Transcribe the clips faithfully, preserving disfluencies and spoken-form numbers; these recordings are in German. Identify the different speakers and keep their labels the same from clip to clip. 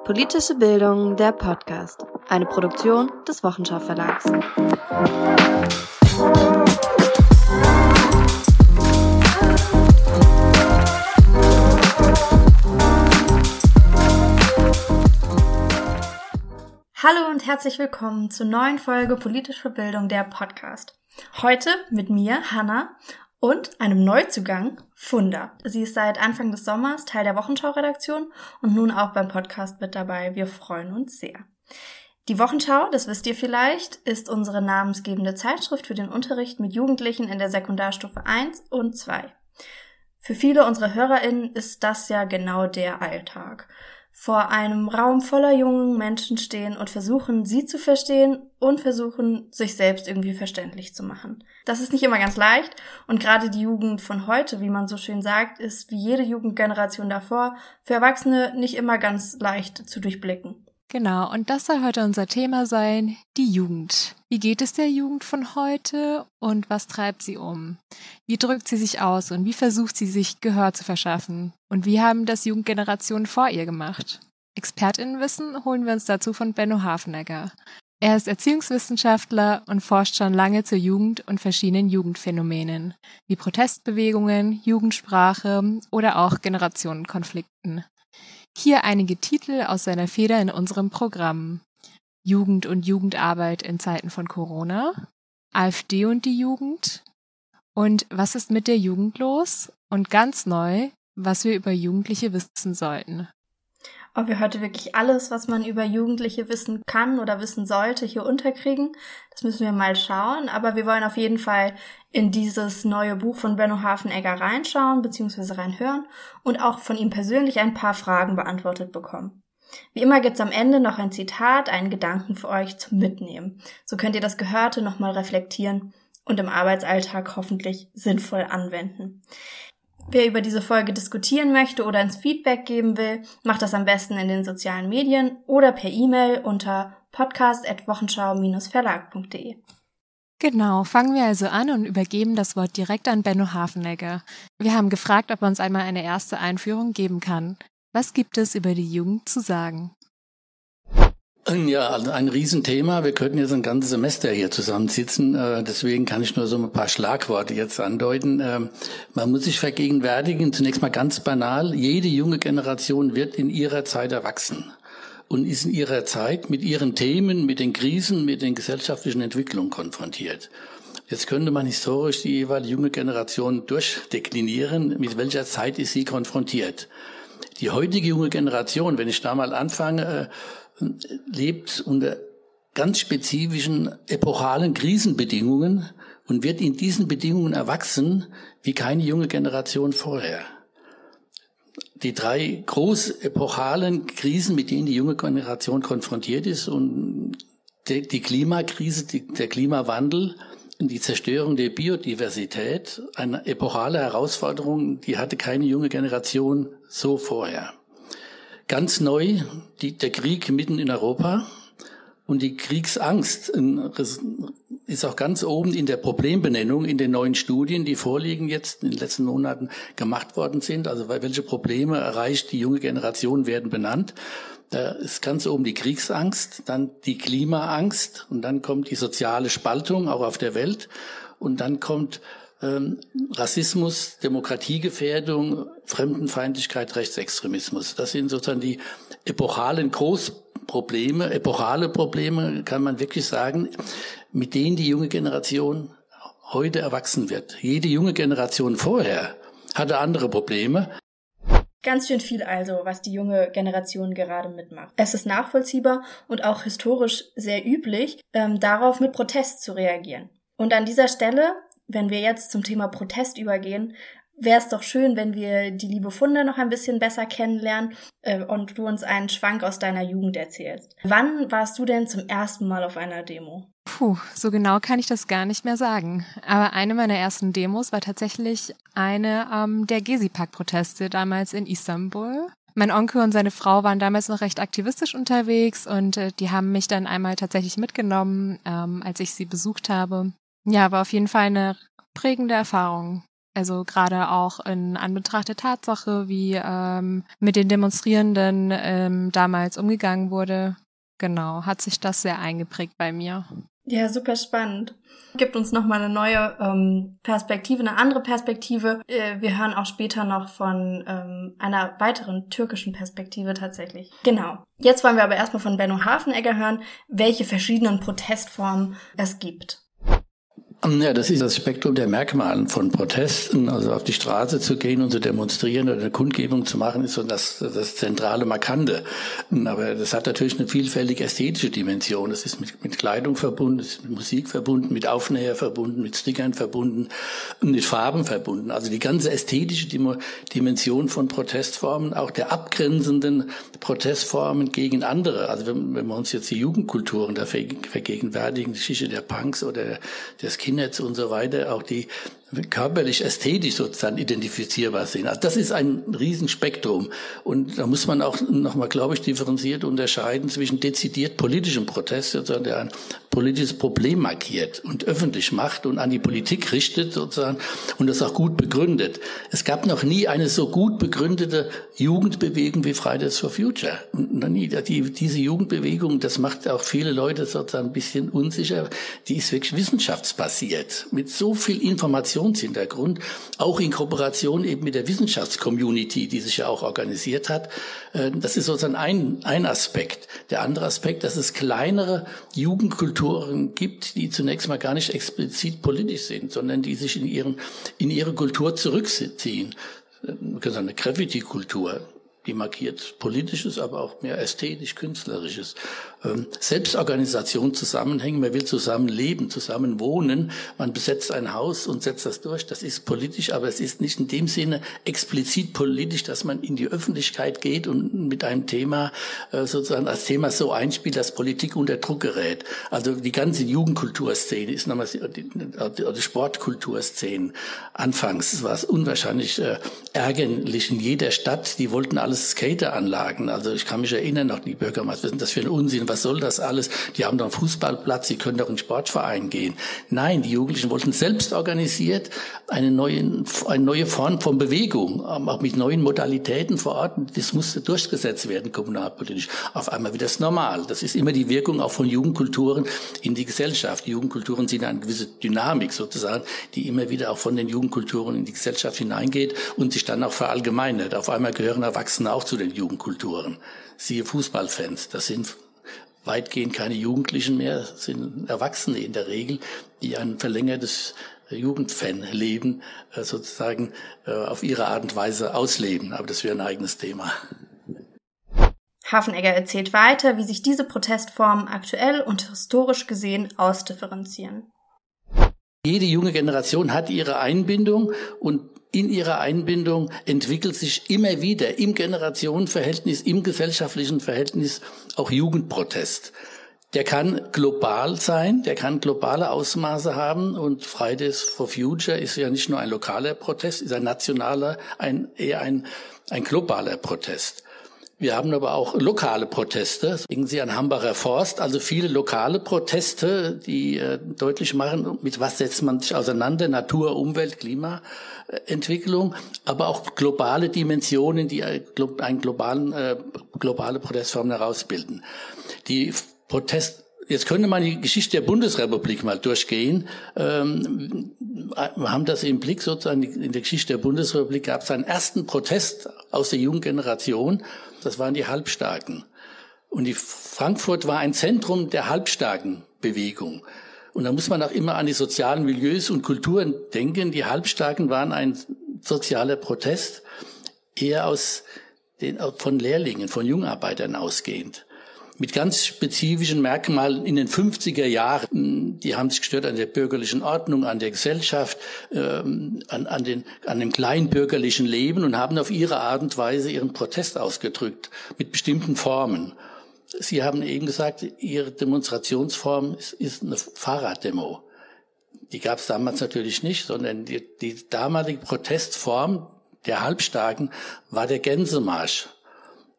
Speaker 1: Politische Bildung, der Podcast. Eine Produktion des Wochenschau Verlags.
Speaker 2: Hallo und herzlich willkommen zur neuen Folge Politische Bildung, der Podcast. Heute mit mir, Hannah, und einem Neuzugang, Funda. Sie ist seit Anfang des Sommers Teil der Wochenschau-Redaktion und nun auch beim Podcast mit dabei. Wir freuen uns sehr. Die Wochenschau, das wisst ihr vielleicht, ist unsere namensgebende Zeitschrift für den Unterricht mit Jugendlichen in der Sekundarstufe eins und zwei. Für viele unserer HörerInnen ist das ja genau der Alltag. Vor einem Raum voller jungen Menschen stehen und versuchen, sie zu verstehen und versuchen, sich selbst irgendwie verständlich zu machen. Das ist nicht immer ganz leicht und gerade die Jugend von heute, wie man so schön sagt, ist wie jede Jugendgeneration davor für Erwachsene nicht immer ganz leicht zu durchblicken.
Speaker 3: Genau, und das soll heute unser Thema sein, die Jugend. Wie geht es der Jugend von heute und was treibt sie um? Wie drückt sie sich aus und wie versucht sie sich Gehör zu verschaffen? Und wie haben das Jugendgenerationen vor ihr gemacht? ExpertInnenwissen holen wir uns dazu von Benno Hafenegger. Er ist Erziehungswissenschaftler und forscht schon lange zur Jugend und verschiedenen Jugendphänomenen, wie Protestbewegungen, Jugendsprache oder auch Generationenkonflikten. Hier einige Titel aus seiner Feder in unserem Programm. Jugend und Jugendarbeit in Zeiten von Corona, AfD und die Jugend und was ist mit der Jugend los? Und ganz neu, was wir über Jugendliche wissen sollten.
Speaker 2: Ob wir heute wirklich alles, was man über Jugendliche wissen kann oder wissen sollte, hier unterkriegen, das müssen wir mal schauen. Aber wir wollen auf jeden Fall in dieses neue Buch von Benno Hafenegger reinschauen bzw. reinhören und auch von ihm persönlich ein paar Fragen beantwortet bekommen. Wie immer gibt's am Ende noch ein Zitat, einen Gedanken für euch zum Mitnehmen. So könnt ihr das Gehörte nochmal reflektieren und im Arbeitsalltag hoffentlich sinnvoll anwenden. Wer über diese Folge diskutieren möchte oder ins Feedback geben will, macht das am besten in den sozialen Medien oder per E-Mail unter podcast at wochenschau dash verlag punkt de.
Speaker 3: Genau, fangen wir also an und übergeben das Wort direkt an Benno Hafenegger. Wir haben gefragt, ob er uns einmal eine erste Einführung geben kann. Was gibt es über die Jugend zu sagen?
Speaker 4: Ja, also ein Riesenthema. Wir könnten jetzt ein ganzes Semester hier zusammensitzen. Deswegen kann ich nur so ein paar Schlagworte jetzt andeuten. Man muss sich vergegenwärtigen, zunächst mal ganz banal, jede junge Generation wird in ihrer Zeit erwachsen und ist in ihrer Zeit mit ihren Themen, mit den Krisen, mit den gesellschaftlichen Entwicklungen konfrontiert. Jetzt könnte man historisch die jeweilige junge Generation durchdeklinieren, mit welcher Zeit ist sie konfrontiert. Die heutige junge Generation, wenn ich da mal anfange, lebt unter ganz spezifischen epochalen Krisenbedingungen und wird in diesen Bedingungen erwachsen wie keine junge Generation vorher. Die drei groß epochalen Krisen, mit denen die junge Generation konfrontiert ist, und die, die Klimakrise, die, der Klimawandel, die Zerstörung der Biodiversität, eine epochale Herausforderung, die hatte keine junge Generation so vorher. Ganz neu die, der Krieg mitten in Europa und die Kriegsangst ist auch ganz oben in der Problembenennung in den neuen Studien, die vorliegen jetzt in den letzten Monaten gemacht worden sind. Also welche Probleme erreicht die junge Generation, werden benannt. Da ist ganz oben die Kriegsangst, dann die Klimaangst und dann kommt die soziale Spaltung auch auf der Welt und dann kommt Ähm, Rassismus, Demokratiegefährdung, Fremdenfeindlichkeit, Rechtsextremismus. Das sind sozusagen die epochalen Großprobleme, epochale Probleme, kann man wirklich sagen, mit denen die junge Generation heute erwachsen wird. Jede junge Generation vorher hatte andere Probleme.
Speaker 2: Ganz schön viel also, was die junge Generation gerade mitmacht. Es ist nachvollziehbar und auch historisch sehr üblich, ähm, darauf mit Protest zu reagieren. Und an dieser Stelle, wenn wir jetzt zum Thema Protest übergehen, wäre es doch schön, wenn wir die liebe Funda noch ein bisschen besser kennenlernen äh, und du uns einen Schwank aus deiner Jugend erzählst. Wann warst du denn zum ersten Mal auf einer Demo?
Speaker 3: Puh, so genau kann ich das gar nicht mehr sagen. Aber eine meiner ersten Demos war tatsächlich eine ähm, der Gezi-Park-Proteste damals in Istanbul. Mein Onkel und seine Frau waren damals noch recht aktivistisch unterwegs und äh, die haben mich dann einmal tatsächlich mitgenommen, ähm, als ich sie besucht habe. Ja, war auf jeden Fall eine prägende Erfahrung. Also gerade auch in Anbetracht der Tatsache, wie ähm, mit den Demonstrierenden ähm, damals umgegangen wurde. Genau, hat sich das sehr eingeprägt bei mir.
Speaker 2: Ja, super spannend. Gibt uns nochmal eine neue ähm, Perspektive, eine andere Perspektive. Äh, wir hören auch später noch von ähm, einer weiteren türkischen Perspektive tatsächlich. Genau. Jetzt wollen wir aber erstmal von Benno Hafenegger hören, welche verschiedenen Protestformen es gibt.
Speaker 4: Ja, das ist das Spektrum der Merkmale von Protesten. Also auf die Straße zu gehen und zu demonstrieren oder eine Kundgebung zu machen, ist so das, das zentrale Markante. Aber das hat natürlich eine vielfältige ästhetische Dimension. Es ist mit, mit Kleidung verbunden, es ist mit Musik verbunden, mit Aufnäher verbunden, mit Stickern verbunden und mit Farben verbunden. Also die ganze ästhetische Dimension von Protestformen, auch der abgrenzenden Protestformen gegen andere. Also wenn, wenn wir uns jetzt die Jugendkulturen da vergegenwärtigen, die Geschichte der Punks oder des Skinheads und so weiter, auch die körperlich, ästhetisch sozusagen identifizierbar sind. Also das ist ein Riesenspektrum. Und da muss man auch nochmal, glaube ich, differenziert unterscheiden zwischen dezidiert politischem Protest, sozusagen, der ein politisches Problem markiert und öffentlich macht und an die Politik richtet, sozusagen, und das auch gut begründet. Es gab noch nie eine so gut begründete Jugendbewegung wie Fridays for Future. Noch nie. Die, diese Jugendbewegung, das macht auch viele Leute sozusagen ein bisschen unsicher, die ist wirklich wissenschaftsbasiert, mit so viel Informationshintergrund, auch in Kooperation eben mit der Wissenschaftscommunity, die sich ja auch organisiert hat. Das ist sozusagen ein, ein Aspekt. Der andere Aspekt, dass es kleinere Jugendkulturen gibt, die zunächst mal gar nicht explizit politisch sind, sondern die sich in ihren, in ihre Kultur zurückziehen. Man kann sagen, eine Graffiti-Kultur, die markiert Politisches, aber auch mehr ästhetisch, Künstlerisches. Ähm, Selbstorganisation, Zusammenhänge, man will zusammen leben, zusammen wohnen, man besetzt ein Haus und setzt das durch, das ist politisch, aber es ist nicht in dem Sinne explizit politisch, dass man in die Öffentlichkeit geht und mit einem Thema äh, sozusagen als Thema so einspielt, dass Politik unter Druck gerät. Also die ganze Jugendkulturszene ist nochmal die, die Sportkulturszene. Anfangs war es unwahrscheinlich äh, ärgerlich in jeder Stadt, die wollten alles Skateranlagen. Also ich kann mich erinnern, noch die Bürgermeister wissen, das für ein Unsinn, was soll das alles? Die haben doch einen Fußballplatz, die können doch in einen Sportverein gehen. Nein, die Jugendlichen wollten selbst organisiert eine neue, eine neue Form von Bewegung, auch mit neuen Modalitäten vor Ort. Das musste durchgesetzt werden, kommunalpolitisch. Auf einmal wird das normal. Das ist immer die Wirkung auch von Jugendkulturen in die Gesellschaft. Die Jugendkulturen sind eine gewisse Dynamik sozusagen, die immer wieder auch von den Jugendkulturen in die Gesellschaft hineingeht und sich dann auch verallgemeinert. Auf einmal gehören Erwachsene auch zu den Jugendkulturen. Siehe Fußballfans, das sind weitgehend keine Jugendlichen mehr, das sind Erwachsene in der Regel, die ein verlängertes Jugendfanleben sozusagen auf ihre Art und Weise ausleben. Aber das wäre ein eigenes Thema.
Speaker 2: Hafenegger erzählt weiter, wie sich diese Protestformen aktuell und historisch gesehen ausdifferenzieren.
Speaker 4: Jede junge Generation hat ihre Einbindung und in ihrer Einbindung entwickelt sich immer wieder im Generationenverhältnis, im gesellschaftlichen Verhältnis auch Jugendprotest. Der kann global sein, der kann globale Ausmaße haben und Fridays for Future ist ja nicht nur ein lokaler Protest, ist ein nationaler, ein, eher ein, ein globaler Protest. Wir haben aber auch lokale Proteste, denken Sie an Hambacher Forst, also viele lokale Proteste, die äh, deutlich machen, mit was setzt man sich auseinander, Natur, Umwelt, Klimaentwicklung, aber auch globale Dimensionen, die äh, einen globalen, äh, globale Protestformen herausbilden. Die Protest Jetzt könnte man die Geschichte der Bundesrepublik mal durchgehen. Ähm, wir haben das im Blick sozusagen. In der Geschichte der Bundesrepublik gab es einen ersten Protest aus der jungen Generation. Das waren die Halbstarken. Und die Frankfurt war ein Zentrum der Halbstarkenbewegung. Und da muss man auch immer an die sozialen Milieus und Kulturen denken. Die Halbstarken waren ein sozialer Protest, eher aus den, von Lehrlingen, von Jungarbeitern ausgehend. Mit ganz spezifischen Merkmalen in den fünfziger Jahren. Die haben sich gestört an der bürgerlichen Ordnung, an der Gesellschaft, ähm, an, an, den, an dem kleinbürgerlichen Leben und haben auf ihre Art und Weise ihren Protest ausgedrückt mit bestimmten Formen. Sie haben eben gesagt, ihre Demonstrationsform ist, ist eine Fahrraddemo. Die gab es damals natürlich nicht, sondern die, die damalige Protestform der Halbstarken war der Gänsemarsch.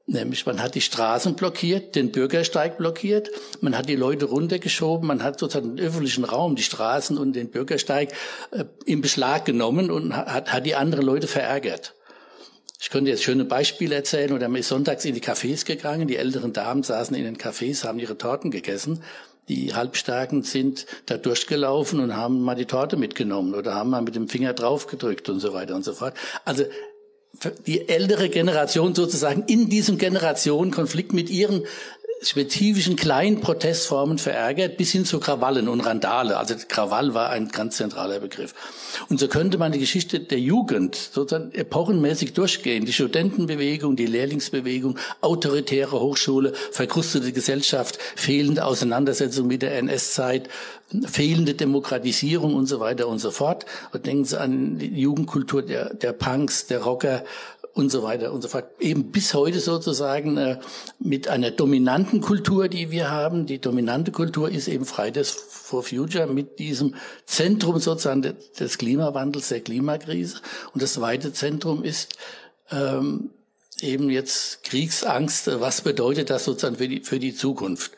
Speaker 4: Nämlich man hat die Straßen blockiert, den Bürgersteig blockiert, man hat die Leute runtergeschoben, man hat sozusagen den öffentlichen Raum, die Straßen und den Bürgersteig äh, in Beschlag genommen und hat, hat die anderen Leute verärgert. Ich könnte jetzt schöne Beispiele erzählen, oder man ist sonntags in die Cafés gegangen, die älteren Damen saßen in den Cafés, haben ihre Torten gegessen. Die Halbstarken sind da durchgelaufen und haben mal die Torte mitgenommen oder haben mal mit dem Finger draufgedrückt und so weiter und so fort. Also die ältere Generation sozusagen in diesem Generationenkonflikt mit ihren spezifischen kleinen Protestformen verärgert, bis hin zu Krawallen und Randale. Also Krawall war ein ganz zentraler Begriff. Und so könnte man die Geschichte der Jugend sozusagen epochenmäßig durchgehen. Die Studentenbewegung, die Lehrlingsbewegung, autoritäre Hochschule, verkrustete Gesellschaft, fehlende Auseinandersetzung mit der N S-Zeit, fehlende Demokratisierung und so weiter und so fort. Und denken Sie an die Jugendkultur der, der Punks, der Rocker, und so weiter und so fort. Eben bis heute sozusagen äh, mit einer dominanten Kultur, die wir haben. Die dominante Kultur ist eben Fridays for Future mit diesem Zentrum sozusagen des, des Klimawandels, der Klimakrise. Und das zweite Zentrum ist ähm, eben jetzt Kriegsangst. Was bedeutet das sozusagen für die, für die Zukunft?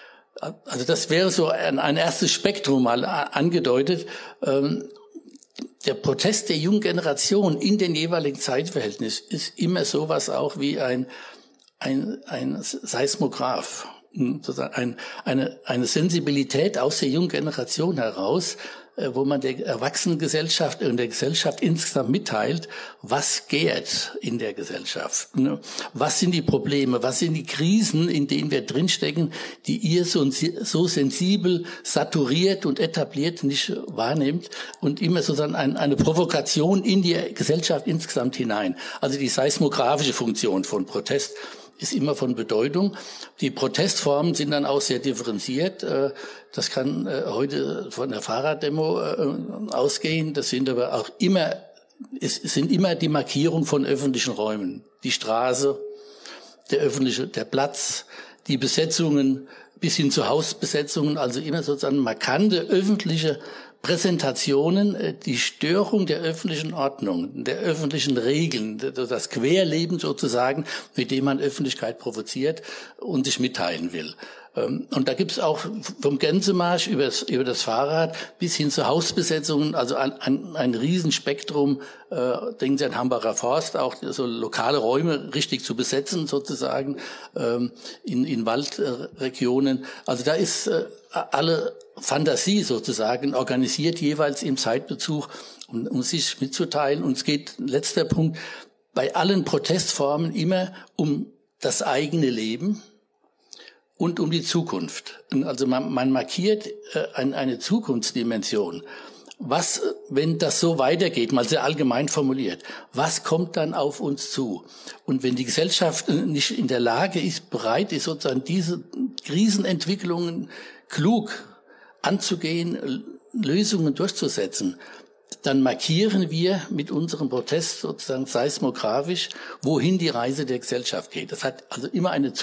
Speaker 4: Also das wäre so ein, ein erstes Spektrum mal angedeutet. Ähm, Der Protest der jungen Generation in den jeweiligen Zeitverhältnissen ist immer sowas auch wie ein, ein, ein Seismograph, ein, eine, eine Sensibilität aus der jungen Generation heraus, wo man der Erwachsenengesellschaft und der Gesellschaft insgesamt mitteilt, was gärt in der Gesellschaft. Was sind die Probleme, was sind die Krisen, in denen wir drinstecken, die ihr so, so sensibel, saturiert und etabliert nicht wahrnehmt und immer sozusagen ein, eine Provokation in die Gesellschaft insgesamt hinein. Also die seismografische Funktion von Protest ist immer von Bedeutung. Die Protestformen sind dann auch sehr differenziert. Das kann heute von der Fahrraddemo ausgehen. Das sind aber auch immer, es sind immer die Markierung von öffentlichen Räumen. Die Straße, der öffentliche, der Platz, die Besetzungen bis hin zu Hausbesetzungen, also immer sozusagen markante öffentliche Präsentationen, die Störung der öffentlichen Ordnung, der öffentlichen Regeln, das Querleben sozusagen, mit dem man Öffentlichkeit provoziert und sich mitteilen will. Und da gibt's auch vom Gänsemarsch über das, über das Fahrrad bis hin zu Hausbesetzungen, also ein, ein, ein Riesenspektrum, äh, denken Sie an Hambacher Forst, auch so lokale Räume richtig zu besetzen sozusagen, ähm, in, in Waldregionen. Also da ist äh, alle Fantasie sozusagen organisiert jeweils im Zeitbezug, um, um sich mitzuteilen. Und es geht, letzter Punkt, bei allen Protestformen immer um das eigene Leben und um die Zukunft. Also man, man markiert äh, ein, eine Zukunftsdimension. Was, wenn das so weitergeht, mal sehr allgemein formuliert, was kommt dann auf uns zu? Und wenn die Gesellschaft nicht in der Lage ist, bereit ist, sozusagen diese Krisenentwicklungen klug anzugehen, Lösungen durchzusetzen, dann markieren wir mit unserem Protest sozusagen seismografisch, wohin die Reise der Gesellschaft geht. Das hat also immer eine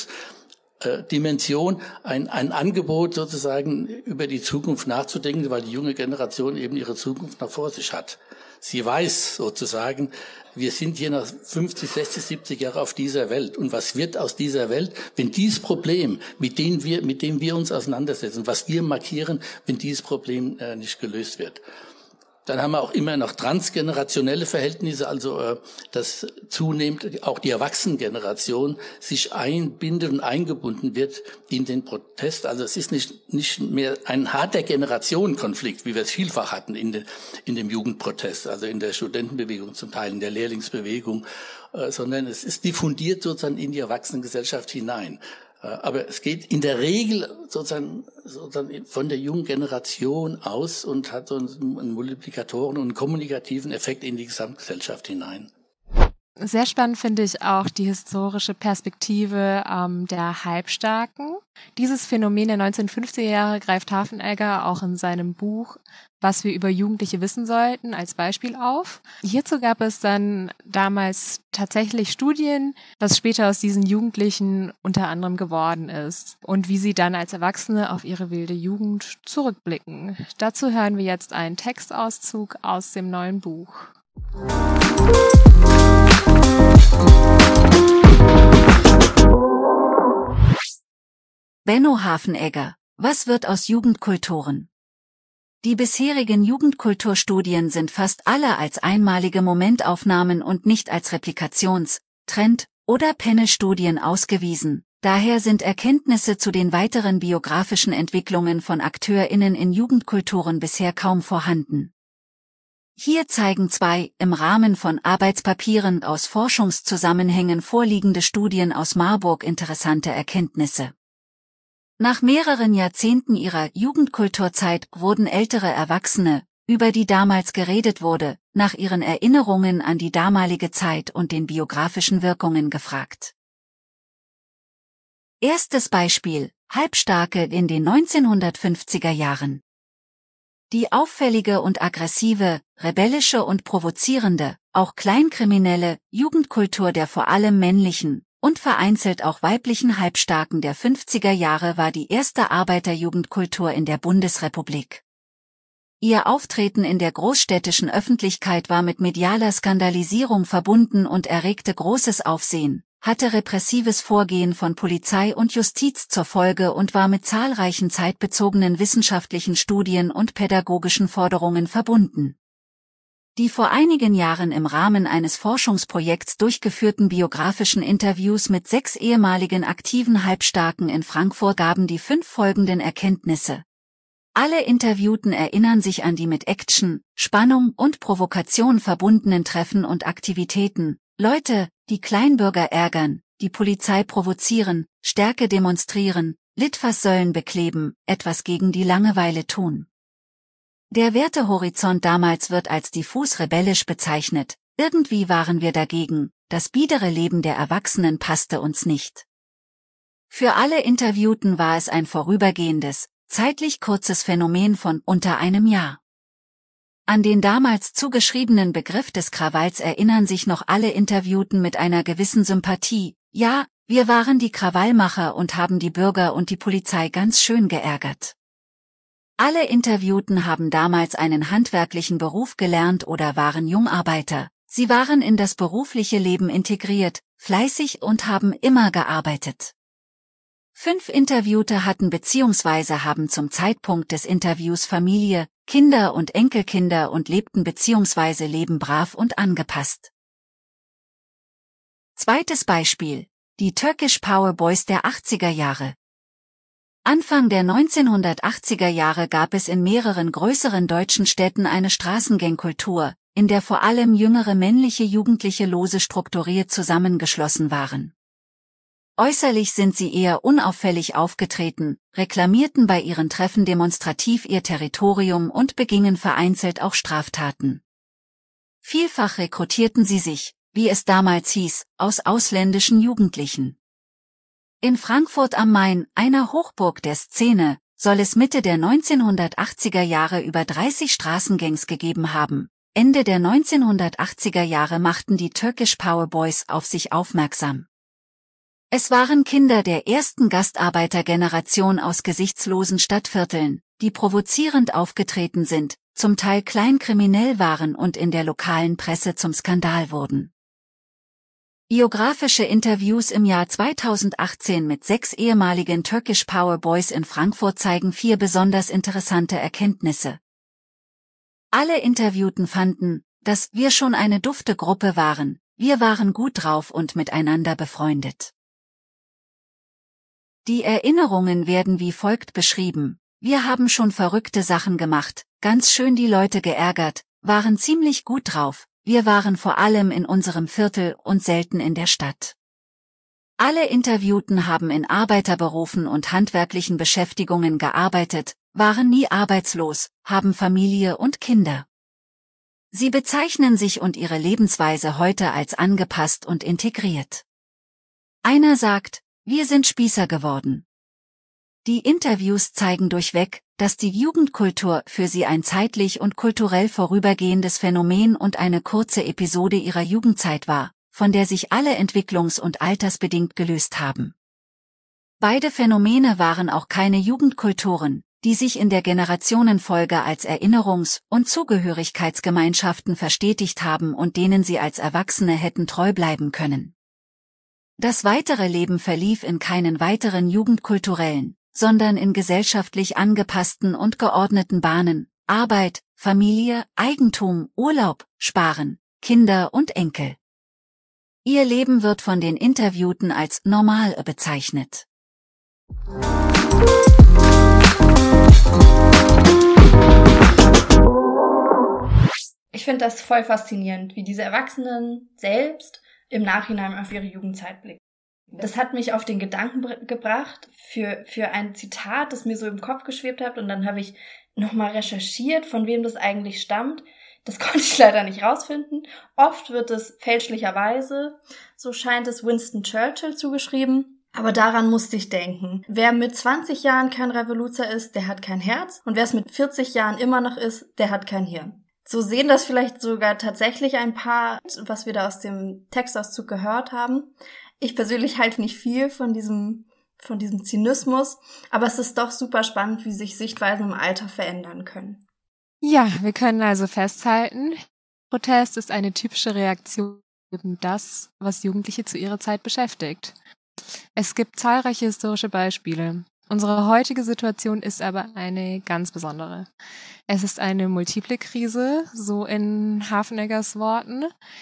Speaker 4: Zukunftsdimension, ein, ein Angebot sozusagen über die Zukunft nachzudenken, weil die junge Generation eben ihre Zukunft noch vor sich hat. Sie weiß sozusagen, wir sind hier nach fünfzig, sechzig, siebzig Jahren auf dieser Welt. Und was wird aus dieser Welt, wenn dieses Problem, mit dem wir, mit dem wir uns auseinandersetzen, was wir markieren, wenn dieses Problem äh, nicht gelöst wird? Dann haben wir auch immer noch transgenerationelle Verhältnisse, also äh, dass zunehmend auch die Erwachsenengeneration sich einbindet und eingebunden wird in den Protest. Also es ist nicht nicht mehr ein harter Generationenkonflikt, wie wir es vielfach hatten in, den, in dem Jugendprotest, also in der Studentenbewegung zum Teil, in der Lehrlingsbewegung, äh, sondern es ist diffundiert sozusagen in die Erwachsenengesellschaft hinein. Aber es geht in der Regel sozusagen, sozusagen von der jungen Generation aus und hat so einen Multiplikatoren- und einen kommunikativen Effekt in die Gesamtgesellschaft hinein.
Speaker 3: Sehr spannend finde ich auch die historische Perspektive ähm, der Halbstarken. Dieses Phänomen der neunzehnhundertfünfziger Jahre greift Hafenegger auch in seinem Buch Was wir über Jugendliche wissen sollten als Beispiel auf. Hierzu gab es dann damals tatsächlich Studien, was später aus diesen Jugendlichen unter anderem geworden ist und wie sie dann als Erwachsene auf ihre wilde Jugend zurückblicken. Dazu hören wir jetzt einen Textauszug aus dem neuen Buch.
Speaker 5: Benno Hafenegger, was wird aus Jugendkulturen? Die bisherigen Jugendkulturstudien sind fast alle als einmalige Momentaufnahmen und nicht als Replikations-, Trend- oder Panel-Studien ausgewiesen. Daher sind Erkenntnisse zu den weiteren biografischen Entwicklungen von AkteurInnen in Jugendkulturen bisher kaum vorhanden. Hier zeigen zwei im Rahmen von Arbeitspapieren aus Forschungszusammenhängen vorliegende Studien aus Marburg interessante Erkenntnisse. Nach mehreren Jahrzehnten ihrer Jugendkulturzeit wurden ältere Erwachsene, über die damals geredet wurde, nach ihren Erinnerungen an die damalige Zeit und den biografischen Wirkungen gefragt. Erstes Beispiel: Halbstarke in den neunzehnhundertfünfziger Jahren. Die auffällige und aggressive, rebellische und provozierende, auch kleinkriminelle, Jugendkultur der vor allem männlichen und vereinzelt auch weiblichen Halbstarken der fünfziger Jahre war die erste Arbeiterjugendkultur in der Bundesrepublik. Ihr Auftreten in der großstädtischen Öffentlichkeit war mit medialer Skandalisierung verbunden und erregte großes Aufsehen, hatte repressives Vorgehen von Polizei und Justiz zur Folge und war mit zahlreichen zeitbezogenen wissenschaftlichen Studien und pädagogischen Forderungen verbunden. Die vor einigen Jahren im Rahmen eines Forschungsprojekts durchgeführten biografischen Interviews mit sechs ehemaligen aktiven Halbstarken in Frankfurt gaben die fünf folgenden Erkenntnisse. Alle Interviewten erinnern sich an die mit Action, Spannung und Provokation verbundenen Treffen und Aktivitäten, Leute, die Kleinbürger ärgern, die Polizei provozieren, Stärke demonstrieren, Litfaßsäulen bekleben, etwas gegen die Langeweile tun. Der Wertehorizont damals wird als diffus rebellisch bezeichnet, irgendwie waren wir dagegen, das biedere Leben der Erwachsenen passte uns nicht. Für alle Interviewten war es ein vorübergehendes, zeitlich kurzes Phänomen von unter einem Jahr. An den damals zugeschriebenen Begriff des Krawalls erinnern sich noch alle Interviewten mit einer gewissen Sympathie. Ja, wir waren die Krawallmacher und haben die Bürger und die Polizei ganz schön geärgert. Alle Interviewten haben damals einen handwerklichen Beruf gelernt oder waren Jungarbeiter. Sie waren in das berufliche Leben integriert, fleißig und haben immer gearbeitet. Fünf Interviewte hatten bzw. haben zum Zeitpunkt des Interviews Familie, Kinder und Enkelkinder und lebten bzw. leben brav und angepasst. Zweites Beispiel: Die Turkish Power Boys der achtziger Jahre. Anfang der neunzehnhundertachtziger Jahre gab es in mehreren größeren deutschen Städten eine Straßengangkultur, in der vor allem jüngere männliche Jugendliche lose strukturiert zusammengeschlossen waren. Äußerlich sind sie eher unauffällig aufgetreten, reklamierten bei ihren Treffen demonstrativ ihr Territorium und begingen vereinzelt auch Straftaten. Vielfach rekrutierten sie sich, wie es damals hieß, aus ausländischen Jugendlichen. In Frankfurt am Main, einer Hochburg der Szene, soll es Mitte der neunzehnhundertachtziger Jahre über dreißig Straßengangs gegeben haben. Ende der neunzehnhundertachtziger Jahre machten die Turkish Power Boys auf sich aufmerksam. Es waren Kinder der ersten Gastarbeitergeneration aus gesichtslosen Stadtvierteln, die provozierend aufgetreten sind, zum Teil kleinkriminell waren und in der lokalen Presse zum Skandal wurden. Biografische Interviews im Jahr zweitausendachtzehn mit sechs ehemaligen Turkish Power Boys in Frankfurt zeigen vier besonders interessante Erkenntnisse. Alle Interviewten fanden, dass wir schon eine dufte Gruppe waren, wir waren gut drauf und miteinander befreundet. Die Erinnerungen werden wie folgt beschrieben: Wir haben schon verrückte Sachen gemacht, ganz schön die Leute geärgert, waren ziemlich gut drauf, wir waren vor allem in unserem Viertel und selten in der Stadt. Alle Interviewten haben in Arbeiterberufen und handwerklichen Beschäftigungen gearbeitet, waren nie arbeitslos, haben Familie und Kinder. Sie bezeichnen sich und ihre Lebensweise heute als angepasst und integriert. Einer sagt: Wir sind Spießer geworden. Die Interviews zeigen durchweg, dass die Jugendkultur für sie ein zeitlich und kulturell vorübergehendes Phänomen und eine kurze Episode ihrer Jugendzeit war, von der sich alle entwicklungs- und altersbedingt gelöst haben. Beide Phänomene waren auch keine Jugendkulturen, die sich in der Generationenfolge als Erinnerungs- und Zugehörigkeitsgemeinschaften verstetigt haben und denen sie als Erwachsene hätten treu bleiben können. Das weitere Leben verlief in keinen weiteren jugendkulturellen, sondern in gesellschaftlich angepassten und geordneten Bahnen: Arbeit, Familie, Eigentum, Urlaub, Sparen, Kinder und Enkel. Ihr Leben wird von den Interviewten als normal bezeichnet.
Speaker 2: Ich finde das voll faszinierend, wie diese Erwachsenen selbst im Nachhinein auf ihre Jugendzeit blicken. Das hat mich auf den Gedanken br- gebracht für, für ein Zitat, das mir so im Kopf geschwebt hat, und dann habe ich nochmal recherchiert, von wem das eigentlich stammt. Das konnte ich leider nicht rausfinden. Oft wird es fälschlicherweise, so scheint es, Winston Churchill zugeschrieben. Aber daran musste ich denken. Wer mit zwanzig Jahren kein Revoluzer ist, der hat kein Herz. Und wer es mit vierzig Jahren immer noch ist, der hat kein Hirn. So sehen das vielleicht sogar tatsächlich ein paar, was wir da aus dem Textauszug gehört haben. Ich persönlich halte nicht viel von diesem, von diesem Zynismus, aber es ist doch super spannend, wie sich Sichtweisen im Alter verändern können.
Speaker 3: Ja, wir können also festhalten, Protest ist eine typische Reaktion auf das, was Jugendliche zu ihrer Zeit beschäftigt. Es gibt zahlreiche historische Beispiele. Unsere heutige Situation ist aber eine ganz besondere. Es ist eine multiple Krise, so in Hafeneggers Worten,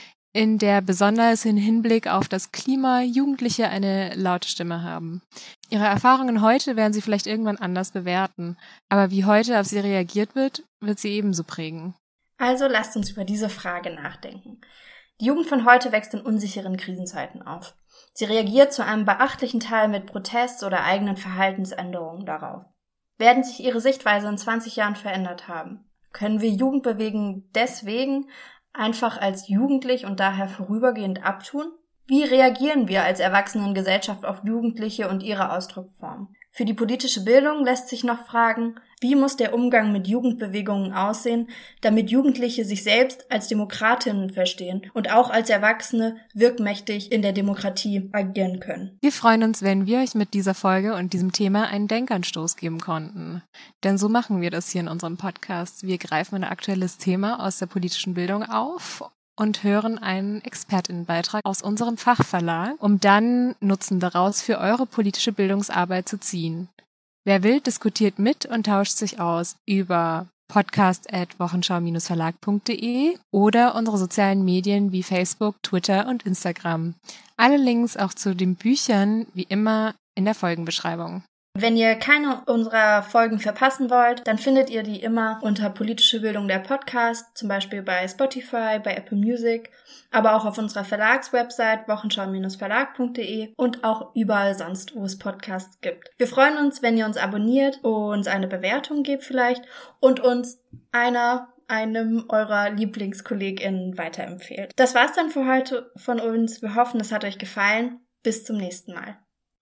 Speaker 3: in der besonders im Hinblick auf das Klima Jugendliche eine laute Stimme haben. Ihre Erfahrungen heute werden sie vielleicht irgendwann anders bewerten, aber wie heute auf sie reagiert wird, wird sie ebenso prägen.
Speaker 2: Also lasst uns über diese Frage nachdenken. Die Jugend von heute wächst in unsicheren Krisenzeiten auf. Sie reagiert zu einem beachtlichen Teil mit Protests oder eigenen Verhaltensänderungen darauf. Werden sich ihre Sichtweise in zwanzig Jahren verändert haben? Können wir Jugendbewegungen deswegen einfach als jugendlich und daher vorübergehend abtun? Wie reagieren wir als Erwachsenengesellschaft auf Jugendliche und ihre Ausdrucksform? Für die politische Bildung lässt sich noch fragen, wie muss der Umgang mit Jugendbewegungen aussehen, damit Jugendliche sich selbst als Demokratinnen verstehen und auch als Erwachsene wirkmächtig in der Demokratie agieren können.
Speaker 3: Wir freuen uns, wenn wir euch mit dieser Folge und diesem Thema einen Denkanstoß geben konnten. Denn so machen wir das hier in unserem Podcast. Wir greifen ein aktuelles Thema aus der politischen Bildung auf und hören einen ExpertInnenbeitrag aus unserem Fachverlag, um dann Nutzen daraus für eure politische Bildungsarbeit zu ziehen. Wer will, diskutiert mit und tauscht sich aus über podcast at wochenschau Bindestrich verlag punkt de oder unsere sozialen Medien wie Facebook, Twitter und Instagram. Alle Links auch zu den Büchern wie immer in der Folgenbeschreibung.
Speaker 2: Wenn ihr keine unserer Folgen verpassen wollt, dann findet ihr die immer unter Politische Bildung der Podcast, zum Beispiel bei Spotify, bei Apple Music, aber auch auf unserer Verlagswebsite wochenschau Bindestrich verlag punkt de und auch überall sonst, wo es Podcasts gibt. Wir freuen uns, wenn ihr uns abonniert, uns eine Bewertung gebt vielleicht und uns einer, einem eurer LieblingskollegInnen weiterempfehlt. Das war's dann für heute von uns. Wir hoffen, es hat euch gefallen. Bis zum nächsten Mal.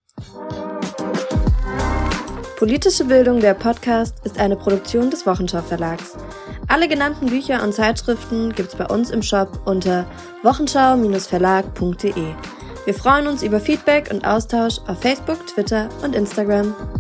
Speaker 1: Politische Bildung, der Podcast, ist eine Produktion des Wochenschau Verlags. Alle genannten Bücher und Zeitschriften gibt's bei uns im Shop unter wochenschau Bindestrich verlag punkt de. Wir freuen uns über Feedback und Austausch auf Facebook, Twitter und Instagram.